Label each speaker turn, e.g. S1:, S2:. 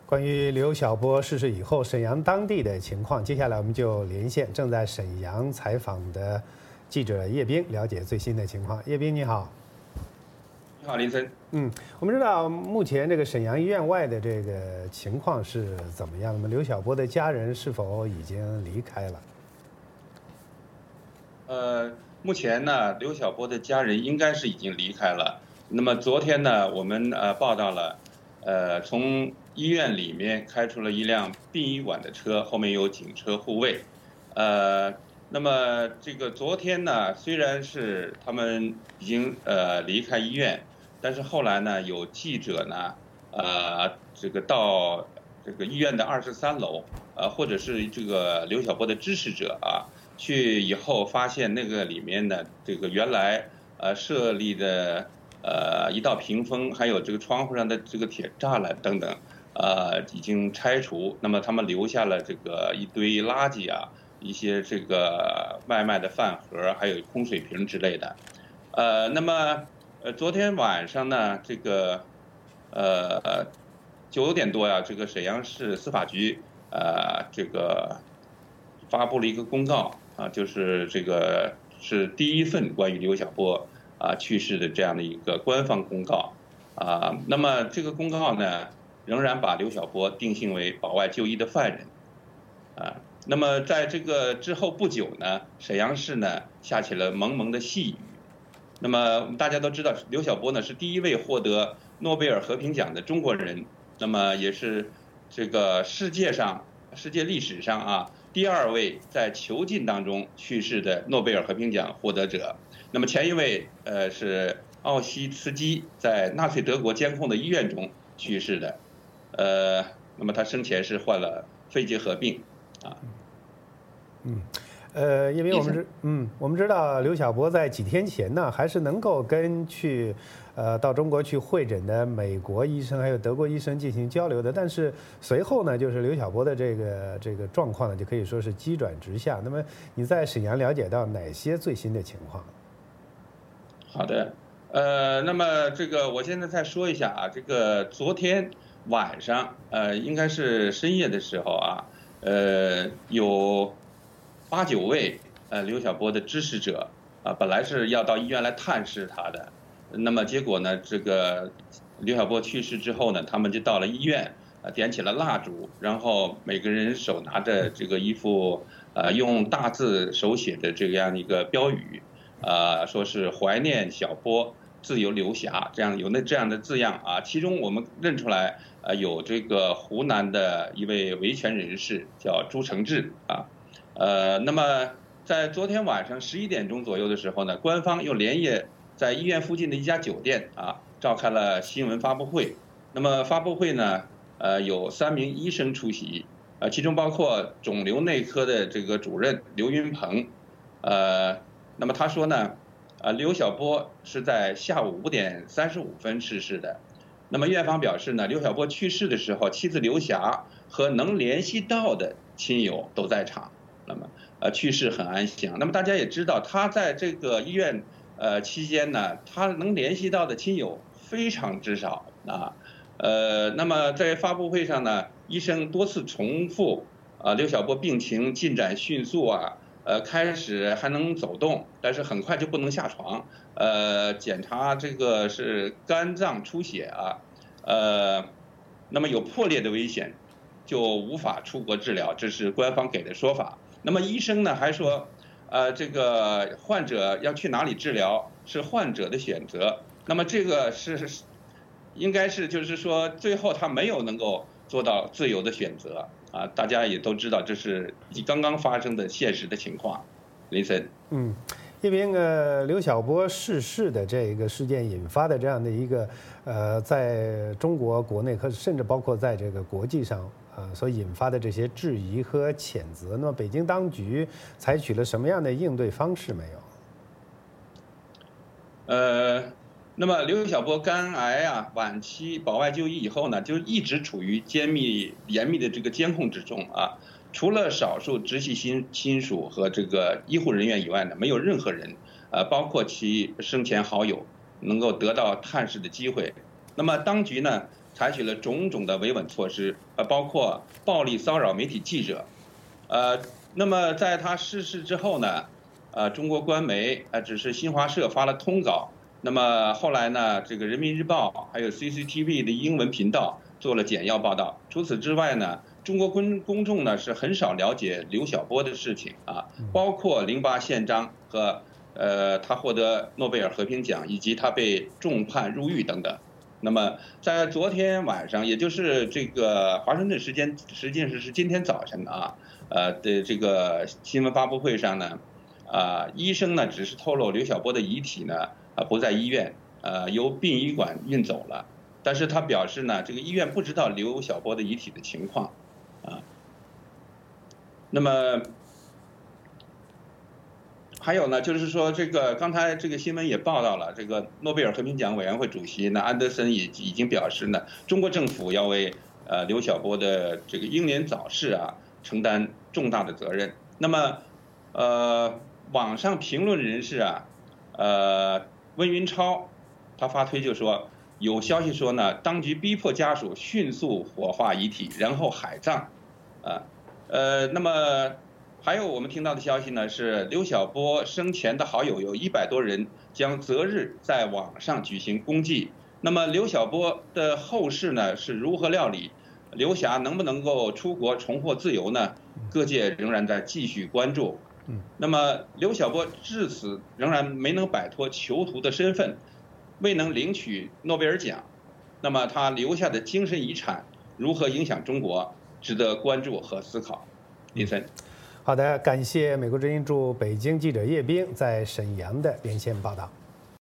S1: 关于刘晓波逝世以后沈阳当地的情况，接下来我们就连线正在沈阳采访的记者叶斌，了解最新的情况。叶斌你好。
S2: 你好，林森。
S1: 我们知道目前这个沈阳医院外的这个情况是怎么样的吗？刘晓波的家人是否已经离开
S2: 了？目前呢，刘晓波的家人应该是已经离开了。那么昨天呢，我们报道了，从医院里面开出了一辆殡仪馆的车，后面有警车护卫。那么这个昨天呢，虽然是他们已经离开医院，但是后来呢，有记者呢，这个到这个医院的23楼，或者是这个刘晓波的支持者去以后发现那个里面呢，这个原来设立的一道屏风，还有这个窗户上的这个铁栅栏等等，已经拆除。那么他们留下了这个一堆垃圾一些这个外卖的饭盒，还有空水瓶之类的。那么昨天晚上呢，这个9点多这个沈阳市司法局这个发布了一个公告就是这个是第一份关于刘晓波去世的这样的一个官方公告那么这个公告呢，仍然把刘晓波定性为保外就医的犯人那么在这个之后不久呢，沈阳市呢下起了蒙蒙的细雨。那么大家都知道，刘晓波呢是第一位获得诺贝尔和平奖的中国人，那么也是这个世界历史上第2位在囚禁当中去世的诺贝尔和平奖获得者。那么前一位是奥西茨基，在纳粹德国监控的医院中去世的。那么他生前是患了肺结核病
S1: 因为我们知道刘晓波在几天前呢，还是能够跟到中国去会诊的美国医生还有德国医生进行交流的，但是随后呢，就是刘晓波的这个状况呢，就可以说是急转直下。那么你在沈阳了解到哪些最新的情况？
S2: 好的，那么这个我现在再说一下这个昨天晚上应该是深夜的时候有8、9位刘晓波的支持者本来是要到医院来探视他的，那么结果呢，这个刘晓波去世之后呢，他们就到了医院点起了蜡烛，然后每个人手拿着这个一副用大字手写的这样一个标语说是怀念晓波，自由刘霞，这样的字样其中我们认出来有这个湖南的一位维权人士叫朱承志那么在昨天晚上11点钟左右的时候呢，官方又连夜在医院附近的一家酒店召开了新闻发布会。那么发布会呢有3名医生出席其中包括肿瘤内科的这个主任刘云鹏那么他说呢刘晓波是在下午5点35分逝世的。那么院方表示呢，刘晓波去世的时候，妻子刘霞和能联系到的亲友都在场，那么去世很安详。那么大家也知道，他在这个医院期间呢，他能联系到的亲友非常之少那么在发布会上呢，医生多次重复刘晓波病情进展迅速开始还能走动，但是很快就不能下床。检查这个是肝脏出血那么有破裂的危险，就无法出国治疗，这是官方给的说法。那么医生呢还说，这个患者要去哪里治疗是患者的选择。那么这个应该是就是说最后他没有能够做到自由的选择大家也都知道这是刚刚发生的现实的情况。林森，
S1: 因为刘晓波逝世的这个事件引发的这样的一个在中国国内和甚至包括在这个国际上所引发的这些质疑和谴责，那么北京当局采取了什么样的应对方式没
S2: 有？那么刘晓波肝癌晚期保外就医以后呢，就一直处于严密的这个监控之中除了少数直系亲属和这个医护人员以外呢，没有任何人包括其生前好友能够得到探视的机会。那么当局呢， 采取了种种的维稳措施，包括暴力骚扰媒体记者，那么在他逝世之后呢，中国官媒只是新华社发了通稿，那么后来呢，这个人民日报还有 CCTV 的英文频道做了简要报道。除此之外呢，中国公众呢是很少了解刘晓波的事情啊，包括08宪章和他获得诺贝尔和平奖，以及他被重判入狱等等。那么在昨天晚上，也就是这个华盛顿时间，实际上是今天早晨啊，的这个新闻发布会上呢，医生呢只是透露刘晓波的遗体呢不在医院，由殡仪馆运走了，但是他表示呢，这个医院不知道刘晓波的遗体的情况，那么。还有呢，就是说这个刚才这个新闻也报道了，这个诺贝尔和平奖委员会主席呢安德森也已经表示呢，中国政府要为刘晓波的这个英年早逝承担重大的责任。那么网上评论人士温云超他发推就说，有消息说呢，当局逼迫家属迅速火化遗体，然后海葬，那么。还有我们听到的消息呢，是刘晓波生前的好友有100多人将择日在网上举行公祭。那么刘晓波的后事呢是如何料理？刘霞能不能够出国重获自由呢？各界仍然在继续关注。那么刘晓波至此仍然没能摆脱囚徒的身份，未能领取诺贝尔奖。那么他留下的精神遗产如何影响中国，值得关注和思考。林森。
S1: 好的，感谢美国之音驻北京记者叶冰在沈阳的连线报道。